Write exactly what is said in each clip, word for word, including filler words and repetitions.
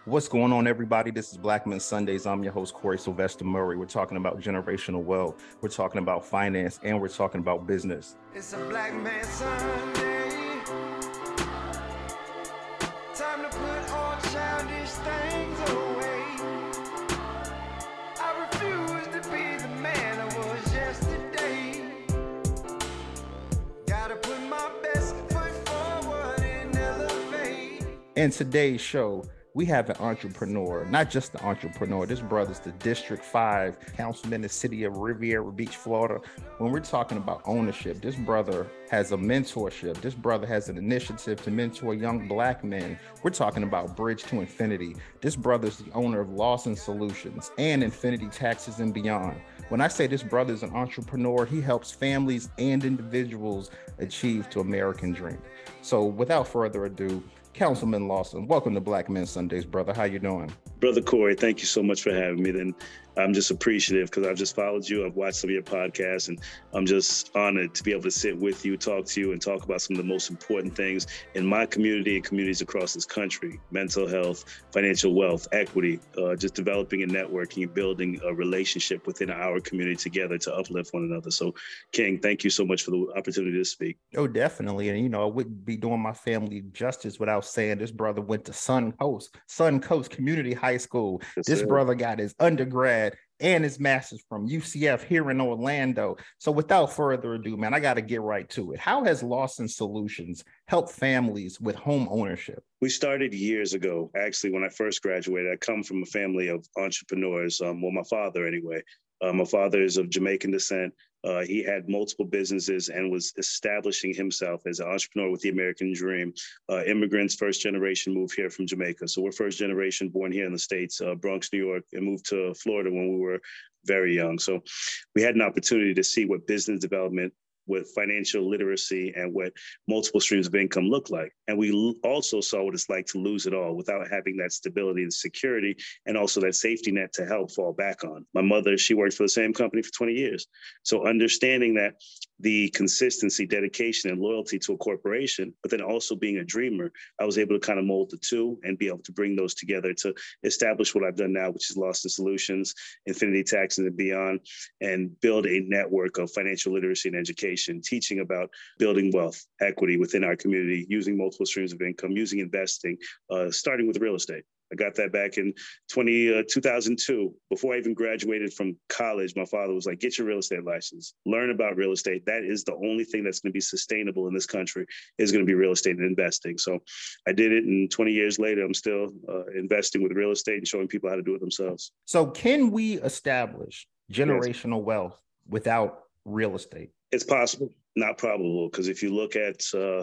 What's going on, everybody? This is Black Men Sundays. I'm your host, Corey Sylvester Murray. We're talking about generational wealth. We're talking about finance, and we're talking about business. It's a Black Man Sunday. Time to put all childish things away. I refuse to be the man I was yesterday. Gotta put my best foot forward and elevate. In today's show, we have an entrepreneur, not just an entrepreneur. This brother's the District five councilman in the city of Riviera Beach, Florida. When we're talking about ownership, this brother has a mentorship. This brother has an initiative to mentor young Black men. We're talking about Bridge to Infinity. This brother's the owner of Lawson Solutions and Infinity Taxes and Beyond. When I say this brother is an entrepreneur, he helps families and individuals achieve to American dream. So without further ado, Councilman Lawson, welcome to Black Men Sundays, brother. How you doing? Brother Corey, thank you so much for having me. Then I'm just appreciative because I've just followed you. I've watched some of your podcasts, and I'm just honored to be able to sit with you, talk to you, and talk about some of the most important things in my community and communities across this country: mental health, financial wealth, equity, uh, just developing and networking and building a relationship within our community together to uplift one another. So, King, thank you so much for the opportunity to speak. Oh, definitely. And, you know, I wouldn't be doing my family justice without saying this brother went to Sun Coast, Sun Coast Community High School. Yes, this sir. brother got his undergrad and his master's from U C F here in Orlando. So without further ado, man, I got to get right to it. How has Lawson Solutions helped families with home ownership? We started years ago. Actually, when I first graduated, I come from a family of entrepreneurs. Um, well, my father anyway. Uh, my father is of Jamaican descent. Uh, he had multiple businesses and was establishing himself as an entrepreneur with the American dream. Uh, immigrants, first generation, moved here from Jamaica. So we're first generation born here in the States, uh, Bronx, New York, and moved to Florida when we were very young. So we had an opportunity to see what business development with financial literacy and what multiple streams of income look like. And we also saw what it's like to lose it all without having that stability and security, and also that safety net to help fall back on. My mother, she worked for the same company for twenty years. So understanding that the consistency, dedication, and loyalty to a corporation, but then also being a dreamer, I was able to kind of mold the two and be able to bring those together to establish what I've done now, which is Lawson Solutions, Infinity Taxes and Beyond, and build a network of financial literacy and education, teaching about building wealth, equity within our community, using multiple streams of income, using investing, uh, starting with real estate. I got that back in twenty, uh, two thousand two. Before I even graduated from college, my father was like, get your real estate license, learn about real estate. That is the only thing that's going to be sustainable in this country is going to be real estate and investing. So I did it, and twenty years later, I'm still uh, investing with real estate and showing people how to do it themselves. So can we establish generational yes. wealth without real estate? It's possible, not probable, because if you look at uh,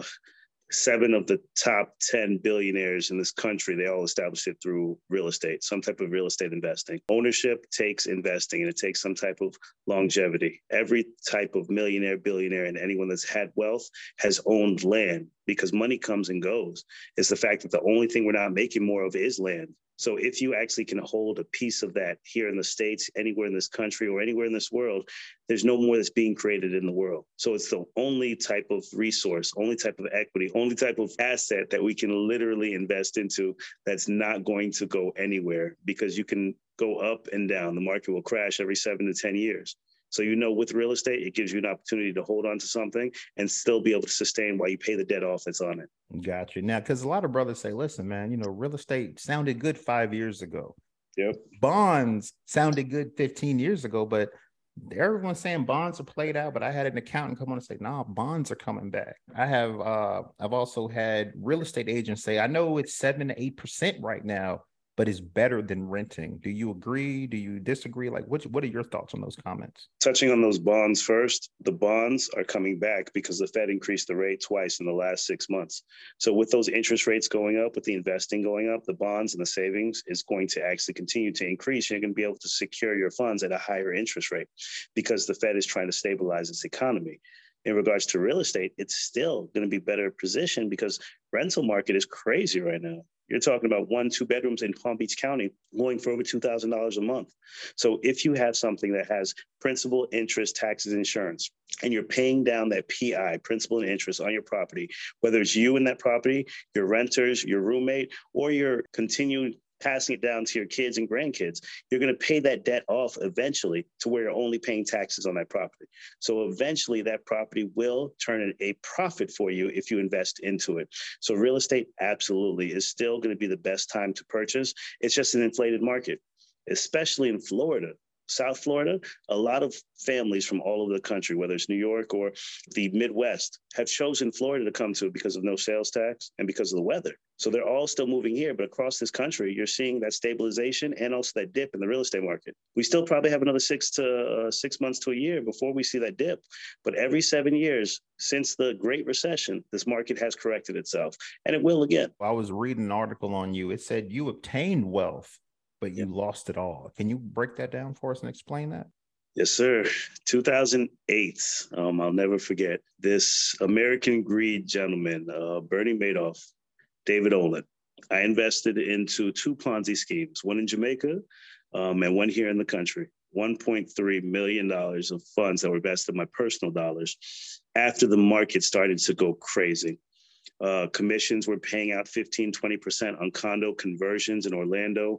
seven of the top ten billionaires in this country, they all established it through real estate, some type of real estate investing. Ownership takes investing, and it takes some type of longevity. Every type of millionaire, billionaire, and anyone that's had wealth has owned land, because money comes and goes. It's the fact that the only thing we're not making more of is land. So if you actually can hold a piece of that here in the States, anywhere in this country, or anywhere in this world, there's no more that's being created in the world. So it's the only type of resource, only type of equity, only type of asset that we can literally invest into that's not going to go anywhere, because you can go up and down. The market will crash every seven to ten years. So, you know, with real estate, it gives you an opportunity to hold on to something and still be able to sustain while you pay the debt off that's on it. Got you. Now, because a lot of brothers say, listen, man, you know, real estate sounded good five years ago. Yep. Bonds sounded good fifteen years ago, but everyone's saying bonds are played out. But I had an accountant come on and say, nah, bonds are coming back. I have, uh, I've also had real estate agents say, I know it's seven to eight percent right now, but it's better than renting. Do you agree? Do you disagree? Like, what, what are your thoughts on those comments? Touching on those bonds first, the bonds are coming back because the Fed increased the rate twice in the last six months. So with those interest rates going up, with the investing going up, the bonds and the savings is going to actually continue to increase. You're going to be able to secure your funds at a higher interest rate because the Fed is trying to stabilize its economy. In regards to real estate, it's still going to be better positioned because rental market is crazy right now. You're talking about one, two bedrooms in Palm Beach County going for over two thousand dollars a month. So if you have something that has principal, interest, taxes, insurance, and you're paying down that P I, principal and interest, on your property, whether it's you in that property, your renters, your roommate, or your continued passing it down to your kids and grandkids. You're going to pay that debt off eventually to where you're only paying taxes on that property. So eventually that property will turn a profit for you if you invest into it. So real estate absolutely is still going to be the best time to purchase. It's just an inflated market, especially in Florida. South Florida, a lot of families from all over the country, whether it's New York or the Midwest, have chosen Florida to come to because of no sales tax and because of the weather. So they're all still moving here, but across this country, you're seeing that stabilization and also that dip in the real estate market. We still probably have another six to uh, six months to a year before we see that dip. But every seven years since the Great Recession, this market has corrected itself, and it will again. I was reading an article on you. It said you obtained wealth, but you Yeah. lost it all. Can you break that down for us and explain that? Yes, sir. two thousand eight. Um, I'll never forget this American greed gentleman, uh, Bernie Madoff, David Olin. I invested into two Ponzi schemes, one in Jamaica um, and one here in the country. one point three million dollars of funds that were invested, my personal dollars, after the market started to go crazy. Uh, commissions were paying out fifteen, twenty percent on condo conversions in Orlando.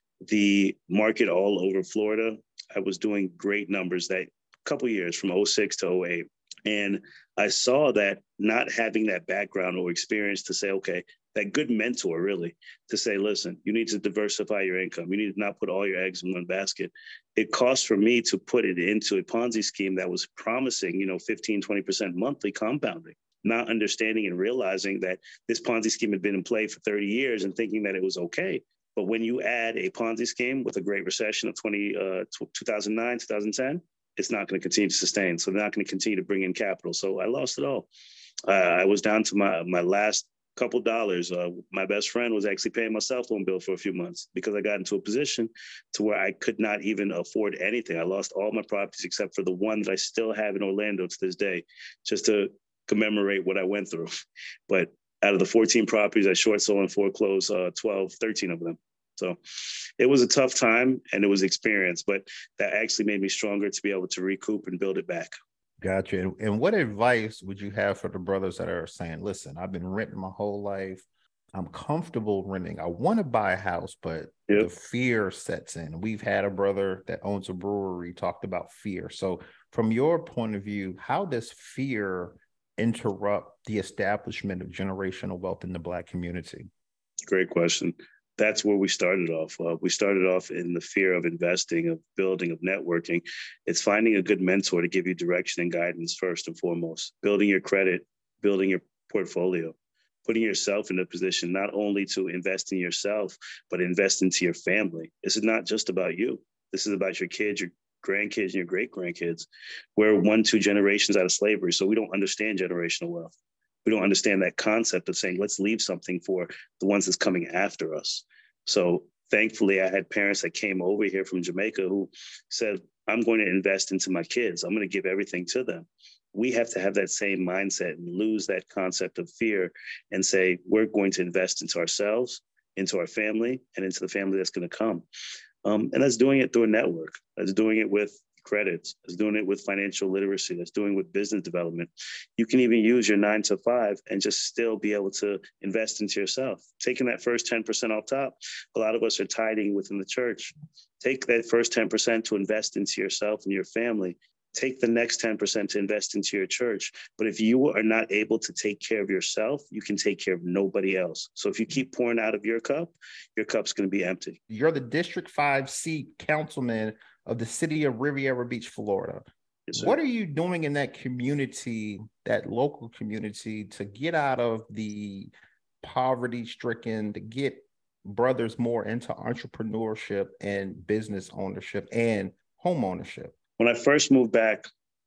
The market all over Florida, I was doing great numbers that couple years from oh six to oh eight. And I saw that not having that background or experience to say, okay, that good mentor really to say, listen, you need to diversify your income. You need to not put all your eggs in one basket. It cost for me to put it into a Ponzi scheme that was promising, you know, fifteen, twenty percent monthly compounding, not understanding and realizing that this Ponzi scheme had been in play for thirty years and thinking that it was okay. But when you add a Ponzi scheme with a Great Recession of twenty, uh, two thousand nine, two thousand ten, it's not going to continue to sustain. So they're not going to continue to bring in capital. So I lost it all. Uh, I was down to my, my last couple dollars. Uh, my best friend was actually paying my cell phone bill for a few months because I got into a position to where I could not even afford anything. I lost all my properties except for the one that I still have in Orlando to this day, just to commemorate what I went through. But out of the fourteen properties, I short sold and foreclosed uh, twelve, thirteen of them. So it was a tough time and it was experience, but that actually made me stronger to be able to recoup and build it back. Gotcha. And, and what advice would you have for the brothers that are saying, listen, I've been renting my whole life. I'm comfortable renting. I want to buy a house, but Yep. the fear sets in. We've had a brother that owns a brewery talked about fear. So from your point of view, how does fear interrupt the establishment of generational wealth in the Black community? Great question. That's where we started off. Uh, we started off in the fear of investing, of building, of networking. It's finding a good mentor to give you direction and guidance first and foremost, building your credit, building your portfolio, putting yourself in a position not only to invest in yourself, but invest into your family. This is not just about you. This is about your kids, your grandkids, and your great grandkids. We're one, two generations out of slavery, so we don't understand generational wealth. We don't understand that concept of saying, let's leave something for the ones that's coming after us. So thankfully, I had parents that came over here from Jamaica who said, I'm going to invest into my kids. I'm going to give everything to them. We have to have that same mindset and lose that concept of fear and say, we're going to invest into ourselves, into our family, and into the family that's going to come. Um, and that's doing it through a network. That's doing it with credits. That's doing it with financial literacy. That's doing it with business development. You can even use your nine to five and just still be able to invest into yourself. Taking that first ten percent off top, a lot of us are tithing within the church. Take that first ten percent to invest into yourself and your family. Take the next ten percent to invest into your church. But if you are not able to take care of yourself, you can take care of nobody else. So if you keep pouring out of your cup, your cup's going to be empty. You're the District five seat councilman of the city of Riviera Beach, Florida. Yes, sir. What are you doing in that community, that local community, to get out of the poverty stricken, to get brothers more into entrepreneurship and business ownership and home ownership? When I first moved back,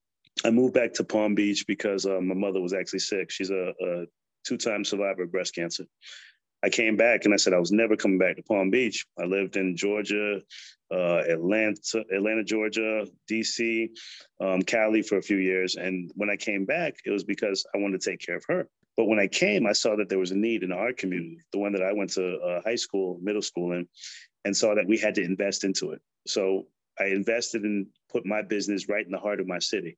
I moved back to Palm Beach because uh, my mother was actually sick. She's a, a two-time survivor of breast cancer. I came back and I said I was never coming back to Palm Beach. I lived in Georgia, uh, Atlanta, Atlanta, Georgia, D C, um, Cali for a few years. And when I came back, it was because I wanted to take care of her. But when I came, I saw that there was a need in our community, the one that I went to uh, high school, middle school in, and saw that we had to invest into it. So I invested and put my business right in the heart of my city.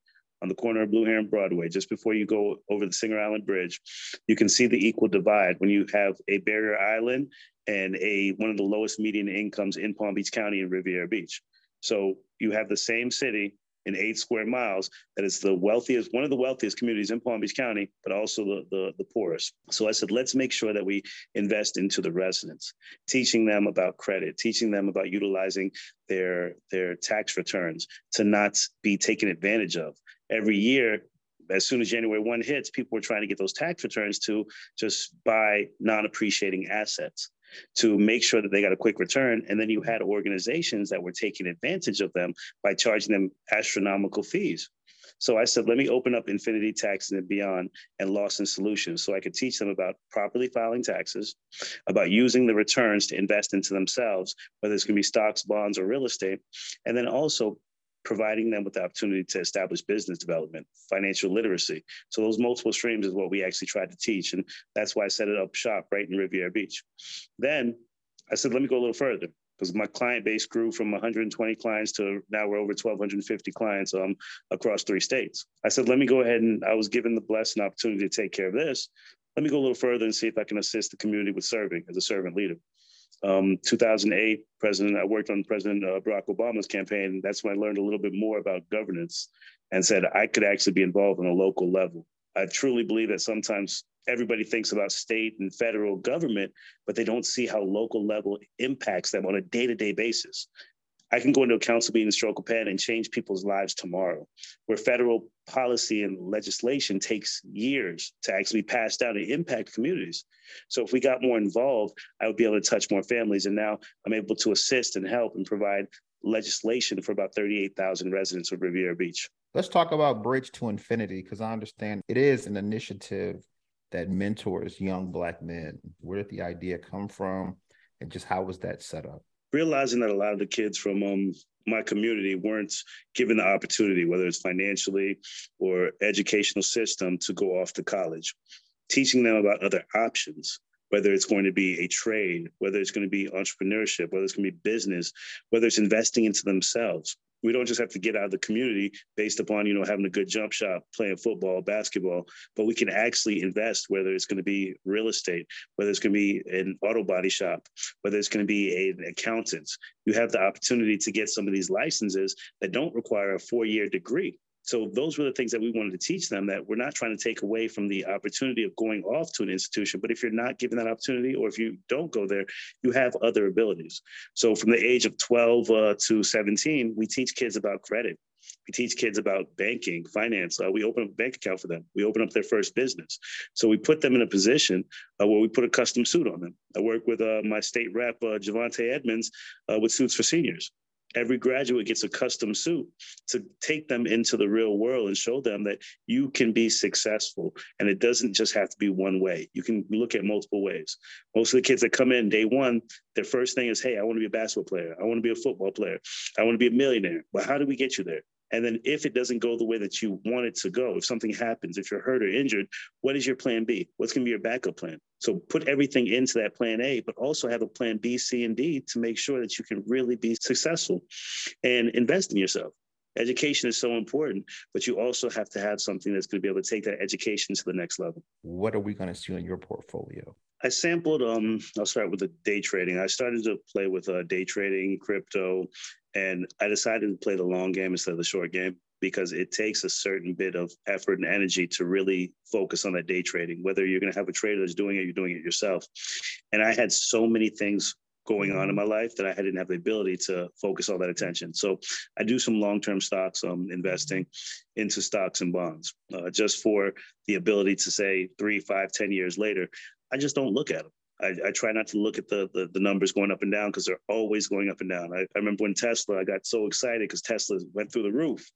on the corner of Blue Heron Broadway, just before you go over the Singer Island Bridge, you can see the equal divide when you have a barrier island and a one of the lowest median incomes in Palm Beach County and Riviera Beach. So you have the same city in eight square miles that is the wealthiest, one of the wealthiest communities in Palm Beach County, but also the, the, the poorest. So I said, let's make sure that we invest into the residents, teaching them about credit, teaching them about utilizing their, their tax returns to not be taken advantage of. Every year, as soon as January first hits, people were trying to get those tax returns to just buy non-appreciating assets, to make sure that they got a quick return. And then you had organizations that were taking advantage of them by charging them astronomical fees. So I said, let me open up Infinity Tax and Beyond and Lawson Solutions so I could teach them about properly filing taxes, about using the returns to invest into themselves, whether it's going to be stocks, bonds, or real estate, and then also providing them with the opportunity to establish business development, financial literacy. So those multiple streams is what we actually tried to teach. And that's why I set it up shop right in Riviera Beach. Then I said, let me go a little further, because my client base grew from one hundred twenty clients to now we're over twelve fifty clients um, across three states. I said, let me go ahead, and I was given the blessed opportunity to take care of this. Let me go a little further and see if I can assist the community with serving as a servant leader. Um, two thousand eight, President, I worked on President uh, Barack Obama's campaign. That's when I learned a little bit more about governance and said I could actually be involved on a local level. I truly believe that sometimes everybody thinks about state and federal government, but they don't see how local level impacts them on a day-to-day basis. I can go into a council meeting, stroke a pen, and change people's lives tomorrow, where federal policy and legislation takes years to actually be passed down and impact communities. So if we got more involved, I would be able to touch more families. And now I'm able to assist and help and provide legislation for about thirty-eight thousand residents of Riviera Beach. Let's talk about Bridge to Infinity, because I understand it is an initiative that mentors young Black men. Where did the idea come from, and just how was that set up? Realizing that a lot of the kids from um, my community weren't given the opportunity, whether it's financially or educational system, to go off to college. Teaching them about other options, whether it's going to be a trade, whether it's going to be entrepreneurship, whether it's going to be business, whether it's investing into themselves. We don't just have to get out of the community based upon, you know, having a good jump shot, playing football, basketball, but we can actually invest, whether it's going to be real estate, whether it's going to be an auto body shop, whether it's going to be a, an accountant. You have the opportunity to get some of these licenses that don't require a four-year degree. So those were the things that we wanted to teach them, that we're not trying to take away from the opportunity of going off to an institution. But if you're not given that opportunity, or if you don't go there, you have other abilities. So from the age of twelve uh, to seventeen, we teach kids about credit. We teach kids about banking, finance. Uh, we open up a bank account for them. We open up their first business. So we put them in a position uh, where we put a custom suit on them. I work with uh, my state rep, uh, Javante Edmonds, uh, with Suits for Seniors. Every graduate gets a custom suit to take them into the real world and show them that you can be successful. And it doesn't just have to be one way. You can look at multiple ways. Most of the kids that come in day one, their first thing is, hey, I want to be a basketball player. I want to be a football player. I want to be a millionaire. But how do we get you there? And then if it doesn't go the way that you want it to go, if something happens, if you're hurt or injured, what is your plan B? What's going to be your backup plan? So put everything into that plan A, but also have a plan B, C, and D to make sure that you can really be successful and invest in yourself. Education is so important, but you also have to have something that's going to be able to take that education to the next level. What are we going to see on your portfolio? I sampled, um, I'll start with the day trading. I started to play with uh, day trading, crypto, and I decided to play the long game instead of the short game, because it takes a certain bit of effort and energy to really focus on that day trading. Whether you're going to have a trader that's doing it, you're doing it yourself. And I had so many things going on in my life that I didn't have the ability to focus all that attention. So I do some long-term stocks, um, investing into stocks and bonds, uh, just for the ability to say three, five, ten years later, I just don't look at them. I, I try not to look at the, the, the numbers going up and down, because they're always going up and down. I, I remember when Tesla, I got so excited because Tesla went through the roof,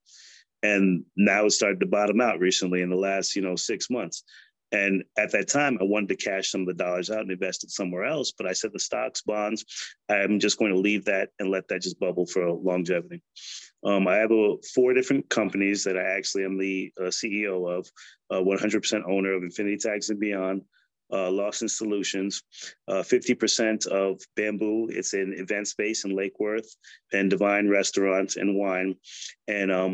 and now it started to bottom out recently in the last, you know, six months. And at that time, I wanted to cash some of the dollars out and invest it somewhere else. But I said the stocks, bonds, I'm just going to leave that and let that just bubble for longevity. Um, I have a, four different companies that I actually am the uh, C E O of, uh, one hundred percent owner of Infinity Tax and Beyond, uh, Lawson Solutions, uh, fifty percent of Bamboo. It's in event space in Lake Worth, and Divine Restaurant and Wine. And um,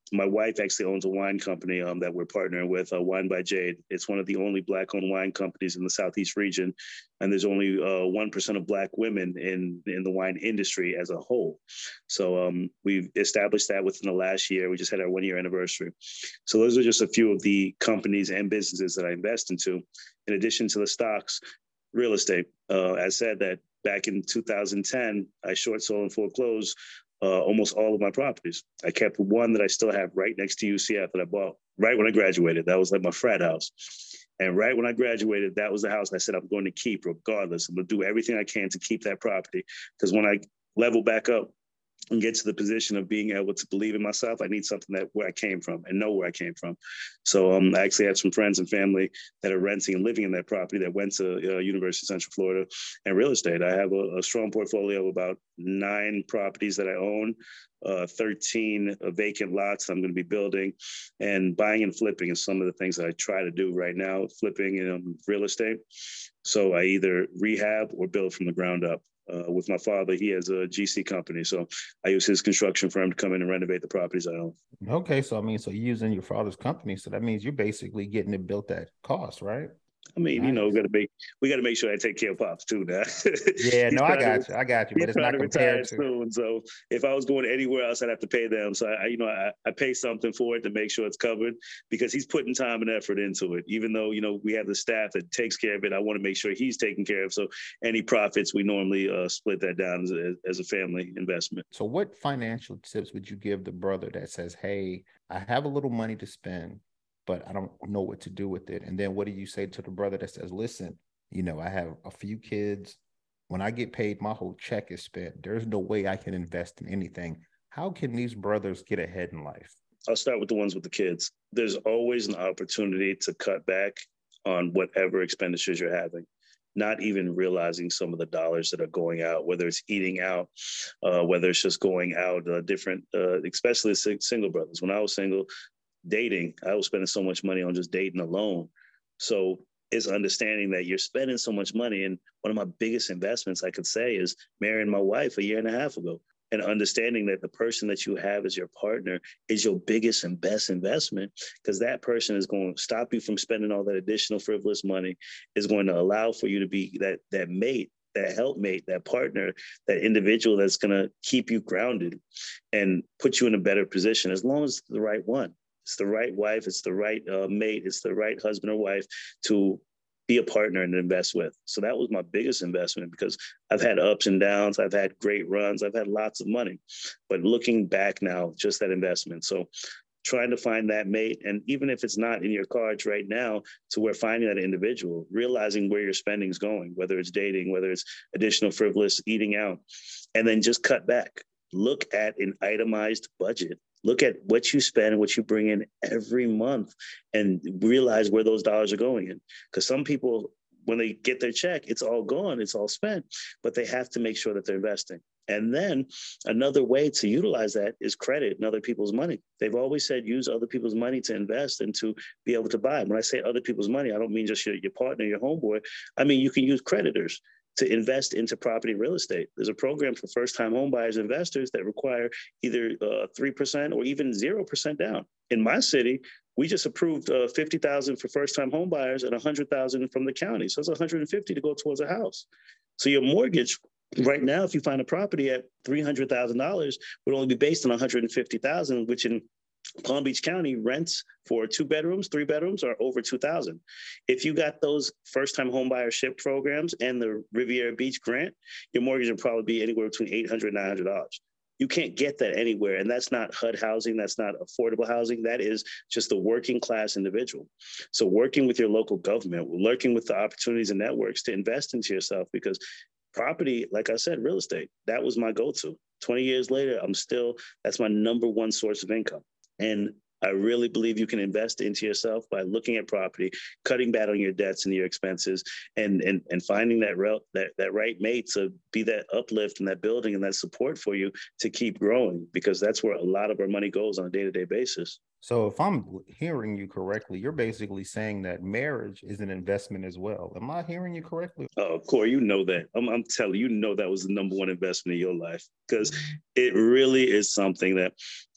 My wife actually owns a wine company um, that we're partnering with, uh, Wine by Jade. It's one of the only Black-owned wine companies in the Southeast region, and there's only uh, one percent of Black women in, in the wine industry as a whole. So um, we've established that within the last year. We just had our one-year anniversary. So those are just a few of the companies and businesses that I invest into. In addition to the stocks, real estate. Uh, I said that back in two thousand ten, I short sold and foreclosed Uh, almost all of my properties. I kept one that I still have right next to U C F that I bought right when I graduated. That was like my frat house. And right when I graduated, that was the house I said I'm going to keep regardless. I'm going to do everything I can to keep that property. Because when I level back up and get to the position of being able to believe in myself, I need something that where I came from and know where I came from. So um, I actually had some friends and family that are renting and living in that property that went to uh, University of Central Florida and real estate. I have a, a strong portfolio of about nine properties that I own, uh, thirteen vacant lots I'm going to be building, and buying and flipping is some of the things that I try to do right now, flipping in um, real estate. So I either rehab or build from the ground up. Uh, with my father, he has a G C company, so I use his construction firm to come in and renovate the properties I own. Okay, so I mean, so you're using your father's company, so that means you're basically getting it built at cost, right? I mean, Nice. you know, we got to make we got to make sure I take care of Pops too. Now, Yeah, no, I got to, you, I got you, but he's it's trying not to retire compared to. soon. So if I was going anywhere else, I'd have to pay them. So I, you know, I, I pay something for it to make sure it's covered because he's putting time and effort into it. Even though you know we have the staff that takes care of it, I want to make sure he's taken care of. So any profits, we normally uh, split that down as a, as a family investment. So what financial tips would you give the brother that says, hey, I have a little money to spend, but I don't know what to do with it? And then what do you say to the brother that says, listen, you know, I have a few kids. When I get paid, my whole check is spent. There's no way I can invest in anything. How can these brothers get ahead in life? I'll start with the ones with the kids. There's always an opportunity to cut back on whatever expenditures you're having, not even realizing some of the dollars that are going out, whether it's eating out, uh, whether it's just going out, uh, different, uh, especially single brothers. When I was single, dating, I was spending so much money on just dating alone. So it's understanding that you're spending so much money. And one of my biggest investments I could say is marrying my wife a year and a half ago, and understanding that the person that you have as your partner is your biggest and best investment, because that person is going to stop you from spending all that additional frivolous money, is going to allow for you to be that that mate, that helpmate, that partner, that individual that's going to keep you grounded and put you in a better position, as long as it's the right one. It's the right wife, it's the right uh, mate, it's the right husband or wife to be a partner and invest with. So that was my biggest investment, because I've had ups and downs, I've had great runs, I've had lots of money, but looking back now, just that investment. So trying to find that mate, and even if it's not in your cards right now, to where finding that individual, realizing where your spending is going, whether it's dating, whether it's additional frivolous eating out, and then just cut back. Look at an itemized budget. Look at what you spend and what you bring in every month, and realize where those dollars are going in. Because some people, when they get their check, it's all gone, it's all spent, but they have to make sure that they're investing. And then another way to utilize that is credit and other people's money. They've always said use other people's money to invest and to be able to buy. When I say other people's money, I don't mean just your, your partner, your homeboy. I mean, you can use creditors to invest into property real estate. There's a program for first-time homebuyers investors that require either uh, three percent or even zero percent down. In my city, we just approved uh, fifty thousand dollars for first-time homebuyers and one hundred thousand dollars from the county. So it's one hundred fifty thousand dollars to go towards a house. So your mortgage right now, if you find a property at three hundred thousand dollars, would only be based on one hundred fifty thousand dollars, which in Palm Beach County rents for two bedrooms, three bedrooms are over two thousand dollars. If you got those first-time homebuyer SHIP programs and the Riviera Beach grant, your mortgage would probably be anywhere between eight hundred dollars, nine hundred dollars. You can't get that anywhere. And that's not H U D housing. That's not affordable housing. That is just the working class individual. So working with your local government, working with the opportunities and networks to invest into yourself, because property, like I said, real estate, that was my go-to. twenty years later, I'm still, that's my number one source of income. And I really believe you can invest into yourself by looking at property, cutting back on your debts and your expenses, and and and finding that rel- that that right mate to be that uplift and that building and that support for you to keep growing, because that's where a lot of our money goes on a day-to-day basis. So if I'm hearing you correctly, you're basically saying that marriage is an investment as well. Am I hearing you correctly? Oh, Corey, you know that. I'm, I'm telling you, you know that was the number one investment in your life, because it really is something that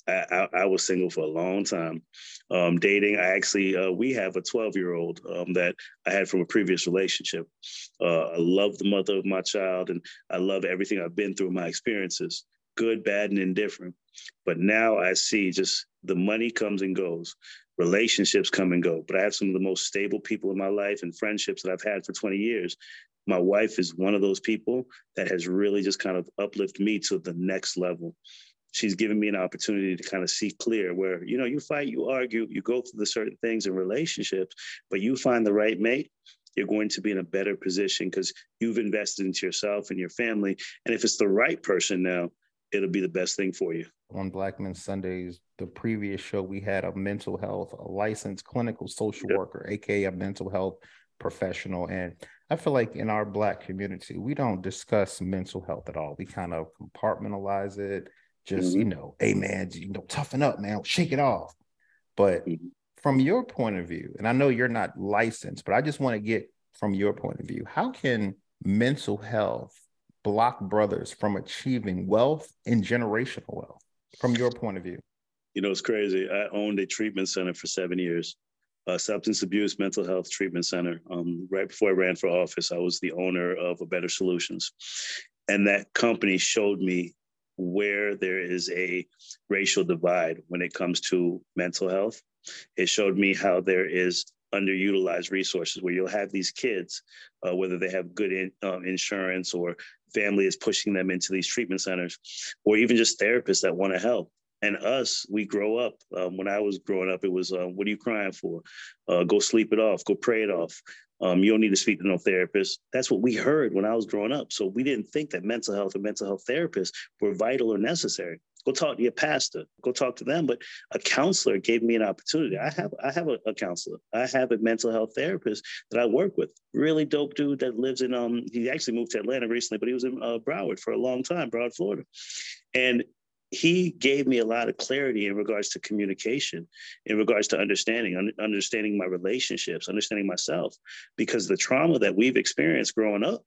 I, I, I was single for a long time. Um, dating, I actually, uh, we have a twelve year old um, that I had from a previous relationship. Uh, I love the mother of my child, and I love everything I've been through, my experiences, good, bad, and indifferent. But now I see just the money comes and goes, relationships come and go. But I have some of the most stable people in my life and friendships that I've had for twenty years. My wife is one of those people that has really just kind of uplifted me to the next level. She's given me an opportunity to kind of see clear where, you know, you fight, you argue, you go through the certain things in relationships, but you find the right mate, you're going to be in a better position because you've invested into yourself and your family. And if it's the right person now, it'll be the best thing for you. On Black Men Sundays, the previous show, we had a mental health, a licensed clinical social yep. worker, aka a mental health professional. And I feel like in our Black community, we don't discuss mental health at all. We kind of compartmentalize it. Just, mm-hmm. you know, hey, man, you know, toughen up, man, shake it off. But mm-hmm. from your point of view, and I know you're not licensed, but I just want to get from your point of view, how can mental health block brothers from achieving wealth and generational wealth from your point of view? You know, it's crazy. I owned a treatment center for seven years, a substance abuse mental health treatment center. Um, right before I ran for office, I was the owner of A Better Solutions. And that company showed me where there is a racial divide when it comes to mental health. It showed me how there is underutilized resources where you'll have these kids, uh, whether they have good in, um, insurance or family is pushing them into these treatment centers, or even just therapists that want to help. And us, we grow up. Um, when I was growing up, it was, uh, what are you crying for? Uh, go sleep it off, go pray it off. Um, you don't need to speak to no therapist. That's what we heard when I was growing up. So we didn't think that mental health or mental health therapists were vital or necessary. Go talk to your pastor, go talk to them. But a counselor gave me an opportunity. I have I have a, a counselor. I have a mental health therapist that I work with. Really dope dude that lives in, um, he actually moved to Atlanta recently, but he was in uh, Broward for a long time, Broward, Florida. And he gave me a lot of clarity in regards to communication, in regards to understanding, un- understanding my relationships, understanding myself, because the trauma that we've experienced growing up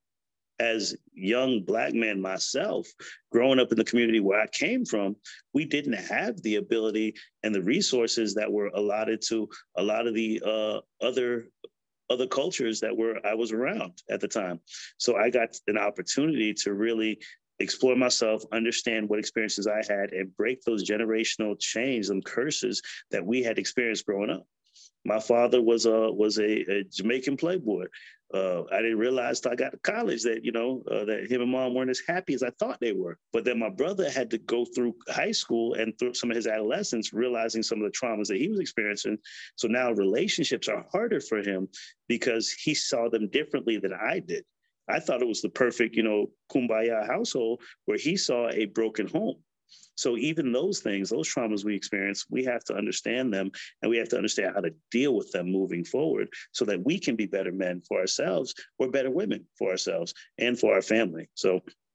as young Black men myself, growing up in the community where I came from, we didn't have the ability and the resources that were allotted to a lot of the uh, other other cultures that were I was around at the time. So I got an opportunity to really explore myself, understand what experiences I had, and break those generational chains and curses that we had experienced growing up. My father was a was a, a Jamaican playboy. Uh, I didn't realize till I got to college that, you know, uh, that him and mom weren't as happy as I thought they were. But then my brother had to go through high school and through some of his adolescence, realizing some of the traumas that he was experiencing. So now relationships are harder for him because he saw them differently than I did. I thought it was the perfect, you know, kumbaya household where he saw a broken home. So even those things, those traumas we experience, we have to understand them, and we have to understand how to deal with them moving forward so that we can be better men for ourselves or better women for ourselves and for our family. So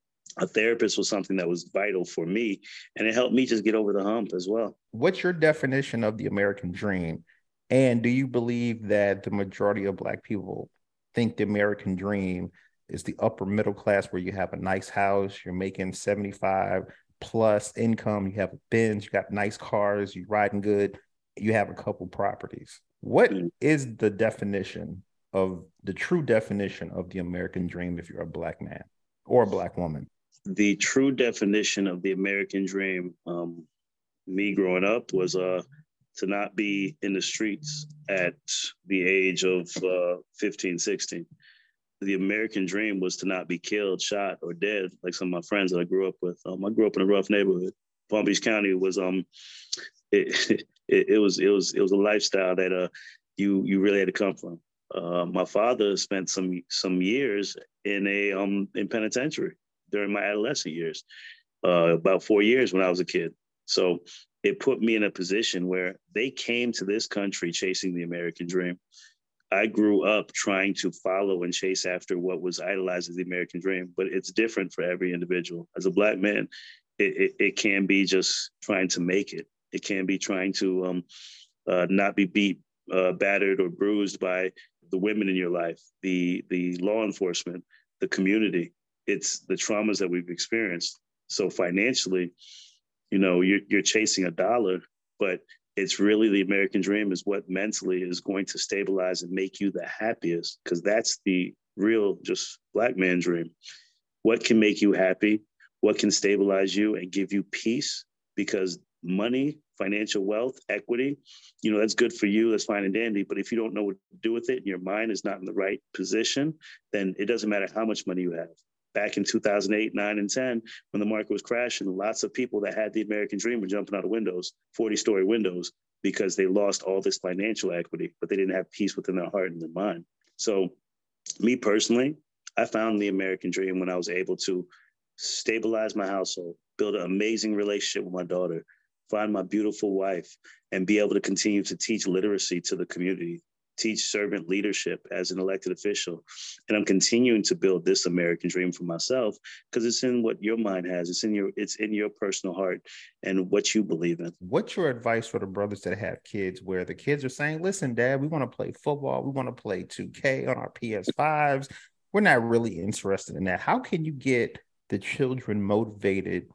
a therapist was something that was vital for me, and it helped me just get over the hump as well. What's your definition of the American dream? And do you believe that the majority of Black people think the American dream is the upper middle class where you have a nice house, you're making seventy-five plus income, you have a Benz, you got nice cars, you're riding good, you have a couple properties? What mm. is the definition of the true definition of the American dream if you're a Black man or a Black woman? The true definition of the American dream, um, me growing up, was uh, to not be in the streets at the age of uh, fifteen, sixteen. The American dream was to not be killed, shot, or dead, like some of my friends that I grew up with. Um, I grew up in a rough neighborhood. Palm Beach County was um, it, it, it was it was it was a lifestyle that uh, you you really had to come from. Uh, my father spent some some years in a um in penitentiary during my adolescent years, uh, about four years when I was a kid. So it put me in a position where they came to this country chasing the American dream. I grew up trying to follow and chase after what was idolized as the American dream, but it's different for every individual. As a Black man, it, it, it can be just trying to make it. It can be trying to um, uh, not be beat, uh, battered, or bruised by the women in your life, the the law enforcement, the community. It's the traumas that we've experienced. So financially, You know, you're, you're chasing a dollar, but it's really the American dream is what mentally is going to stabilize and make you the happiest, because that's the real just black man dream. What can make you happy? What can stabilize you and give you peace? Because money, financial wealth, equity, you know, that's good for you. That's fine and dandy. But if you don't know what to do with it and your mind is not in the right position, then it doesn't matter how much money you have. Back in two thousand eight, nine, and ten, when the market was crashing, lots of people that had the American dream were jumping out of windows, forty-story windows, because they lost all this financial equity, but they didn't have peace within their heart and their mind. So me personally, I found the American dream when I was able to stabilize my household, build an amazing relationship with my daughter, find my beautiful wife, and be able to continue to teach literacy to the community, teach servant leadership as an elected official. And I'm continuing to build this American dream for myself because it's in what your mind has. It's in your, it's in your personal heart and what you believe in. What's your advice for the brothers that have kids where the kids are saying, listen, Dad, we want to play football. We want to play two K on our P S fives. We're not really interested in that. How can you get the children motivated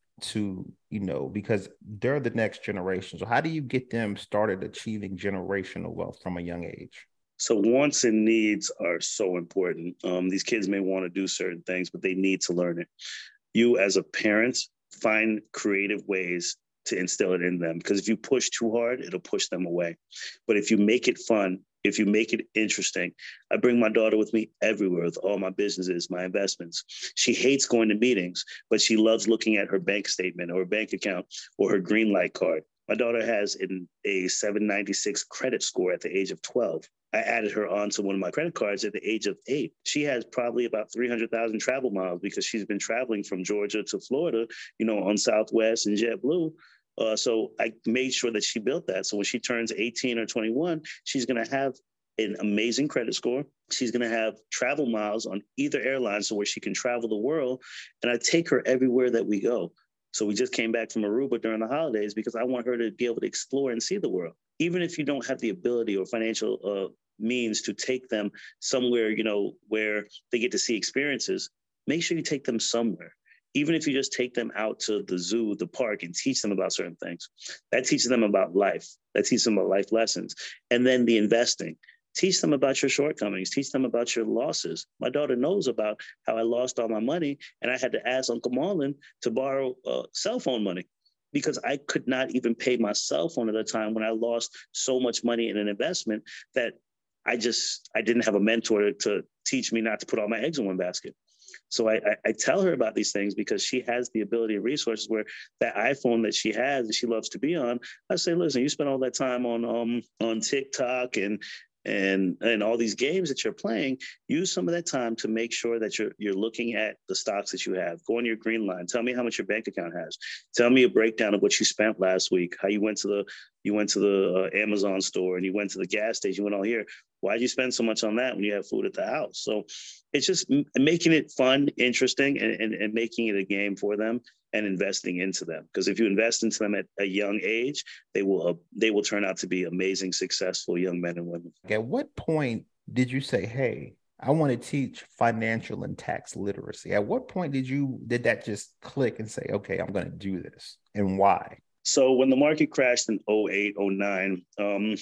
to, you know, because they're the next generation. So how do you get them started achieving generational wealth from a young age? So wants and needs are so important. Um, these kids may want to do certain things, but they need to learn it. You as a parent, find creative ways to instill it in them, because if you push too hard, it'll push them away. But if you make it fun, if you make it interesting, I bring my daughter with me everywhere with all my businesses, my investments. She hates going to meetings, but she loves looking at her bank statement or her bank account or her green light card. My daughter has an, a seven ninety-six credit score at the age of twelve. I added her onto one of my credit cards at the age of eight. She has probably about three hundred thousand travel miles because she's been traveling from Georgia to Florida, you know, on Southwest and JetBlue. Uh, so I made sure that she built that. So when she turns eighteen or twenty-one, she's going to have an amazing credit score. She's going to have travel miles on either airline, so where she can travel the world. And I take her everywhere that we go. So we just came back from Aruba during the holidays because I want her to be able to explore and see the world. Even if you don't have the ability or financial uh, means to take them somewhere, you know, where they get to see experiences, make sure you take them somewhere. Even if you just take them out to the zoo, the park, and teach them about certain things, that teaches them about life. That teaches them about life lessons. And then the investing. Teach them about your shortcomings. Teach them about your losses. My daughter knows about how I lost all my money, and I had to ask Uncle Marlon to borrow uh, cell phone money because I could not even pay my cell phone at a time when I lost so much money in an investment that I just, I didn't have a mentor to teach me not to put all my eggs in one basket. So I, I, I tell her about these things because she has the ability and resources where that iPhone that she has that she loves to be on, I say, listen, you spend all that time on um on TikTok and and and all these games that you're playing, use some of that time to make sure that you're you're looking at the stocks that you have. Go on your green line. Tell me how much your bank account has. Tell me a breakdown of what you spent last week, how you went to the you went to the uh, Amazon store and you went to the gas station, you went all here. Why'd you spend so much on that when you have food at the house? So it's just m- making it fun, interesting, and, and, and making it a game for them and investing into them. Because if you invest into them at a young age, they will uh, they will turn out to be amazing, successful young men and women. At what point did you say, hey, I want to teach financial and tax literacy? At what point did you did that just click and say, okay, I'm going to do this, and why? So when the market crashed in oh eight, oh nine, um,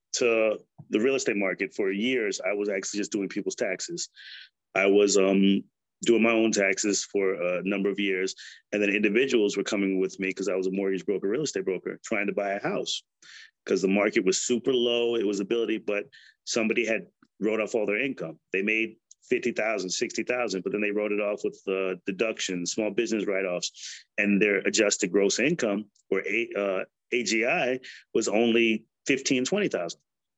to the real estate market for years, I was actually just doing people's taxes. I was um, doing my own taxes for a number of years. And then individuals were coming with me because I was a mortgage broker, real estate broker, trying to buy a house because the market was super low. It was ability, but somebody had wrote off all their income. They made fifty thousand, sixty thousand, but then they wrote it off with uh, deductions, small business write-offs, and their adjusted gross income, or a, uh, A G I, was only fifteen, twenty thousand.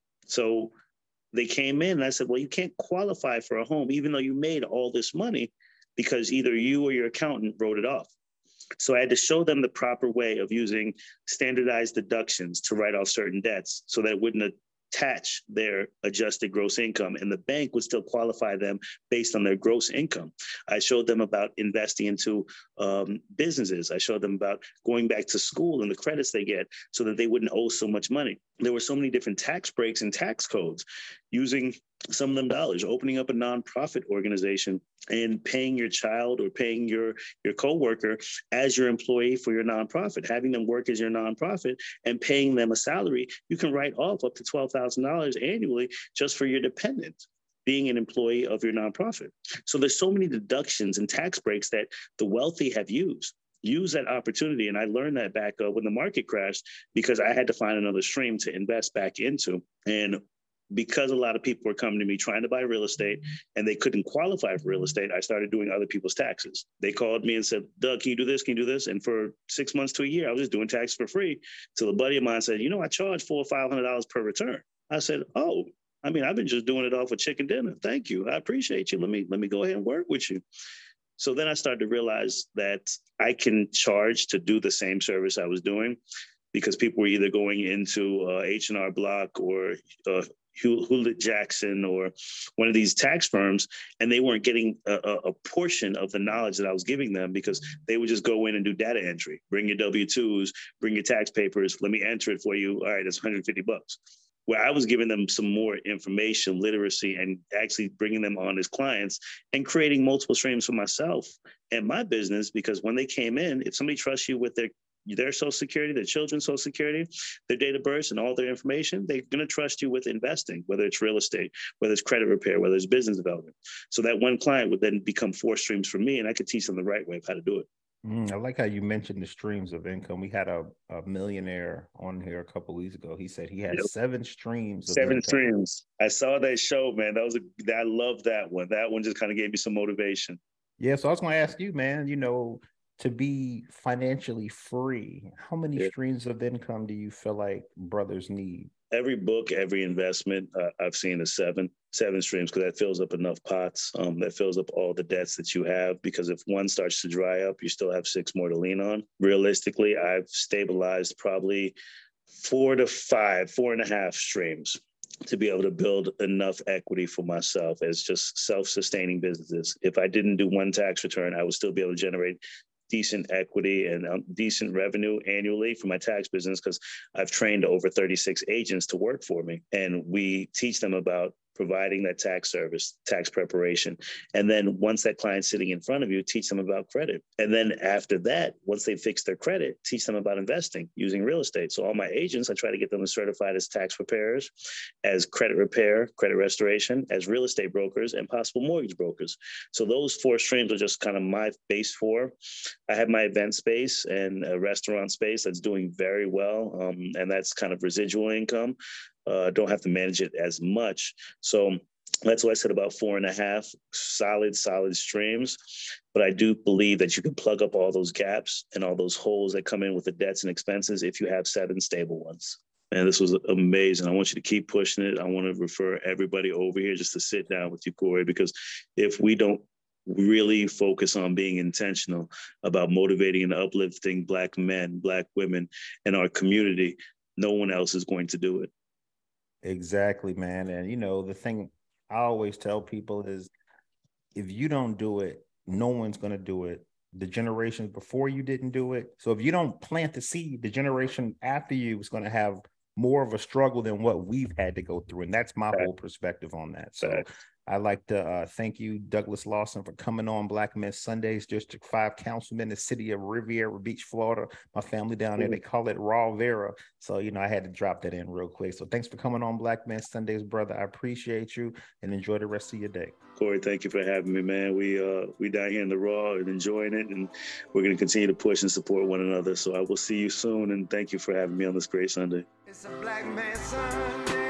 So they came in and I said, well, you can't qualify for a home, even though you made all this money, because either you or your accountant wrote it off. So I had to show them the proper way of using standardized deductions to write off certain debts so that it wouldn't attach their adjusted gross income, and the bank would still qualify them based on their gross income. I showed them about investing into um, businesses. I showed them about going back to school and the credits they get so that they wouldn't owe so much money. there were so many different tax breaks and tax codes. Using some of them dollars, opening up a nonprofit organization and paying your child or paying your, your coworker as your employee for your nonprofit, having them work as your nonprofit and paying them a salary. You can write off up to twelve thousand dollars annually just for your dependent being an employee of your nonprofit. So there's so many deductions and tax breaks that the wealthy have used. Use that opportunity. And I learned that back uh, when the market crashed, because I had to find another stream to invest back into. And because a lot of people were coming to me trying to buy real estate and they couldn't qualify for real estate, I started doing other people's taxes. They called me and said, Doug, can you do this? Can you do this? And for six months to a year, I was just doing tax for free. Till a buddy of mine said, you know, I charge four or five hundred dollars per return. I said, oh, I mean, I've been just doing it off of chicken dinner. Thank you. I appreciate you. Let me let me go ahead and work with you. So then I started to realize that I can charge to do the same service I was doing, because people were either going into uh, H and R Block or uh, Hewlett Jackson or one of these tax firms, and they weren't getting a, a portion of the knowledge that I was giving them, because they would just go in and do data entry, bring your W two's, bring your tax papers, let me enter it for you. All right, that's one hundred fifty bucks. Where I was giving them some more information, literacy, and actually bringing them on as clients and creating multiple streams for myself and my business. Because when they came in, if somebody trusts you with their their social security, their children's social security, their date of birth, and all their information, they're going to trust you with investing, whether it's real estate, whether it's credit repair, whether it's business development. So that one client would then become four streams for me, and I could teach them the right way of how to do it. Mm, I like how you mentioned the streams of income. We had a, a millionaire on here a couple of weeks ago. He said he had yep. seven streams. Of seven income. streams. I saw that show, man. That was a, I love that one. That one just kind of gave me some motivation. Yeah. So I was going to ask you, man, you know, to be financially free, how many yeah. streams of income do you feel like brothers need? Every book, every investment, uh, I've seen is seven, seven streams, because that fills up enough pots. Um, that fills up all the debts that you have, because if one starts to dry up, you still have six more to lean on. Realistically, I've stabilized probably four to five, four and a half streams to be able to build enough equity for myself as just self-sustaining businesses. If I didn't do one tax return, I would still be able to generate decent equity and um, decent revenue annually for my tax business, because I've trained over thirty-six agents to work for me. And we teach them about providing that tax service, tax preparation. And then once that client's sitting in front of you, teach them about credit. And then after that, once they fix their credit, teach them about investing using real estate. So all my agents, I try to get them certified as tax preparers, as credit repair, credit restoration, as real estate brokers, and possible mortgage brokers. So those four streams are just kind of my base four. I have my event space and a restaurant space that's doing very well. Um, and that's kind of residual income. Uh, don't have to manage it as much. So that's what I said about four and a half solid, solid streams. But I do believe that you can plug up all those gaps and all those holes that come in with the debts and expenses if you have seven stable ones. Man, this was amazing. I want you to keep pushing it. I want to refer everybody over here just to sit down with you, Corey, because if we don't really focus on being intentional about motivating and uplifting Black men, Black women in our community, no one else is going to do it. Exactly, man. And, you know, the thing I always tell people is if you don't do it, no one's going to do it. The generations before you didn't do it. So if you don't plant the seed, the generation after you is going to have more of a struggle than what we've had to go through. And that's my whole perspective on that. So I'd like to uh, thank you, Douglas Lawson, for coming on Black Men Sundays, District five Councilman in the city of Riviera Beach, Florida. My family down there, they call it Raw Vera. So, you know, I had to drop that in real quick. So thanks for coming on Black Men Sundays, brother. I appreciate you, and enjoy the rest of your day. Corey, thank you for having me, man. We uh we down here in the Raw and enjoying it, and we're going to continue to push and support one another. So I will see you soon, and thank you for having me on this great Sunday. It's a Black Man Sunday.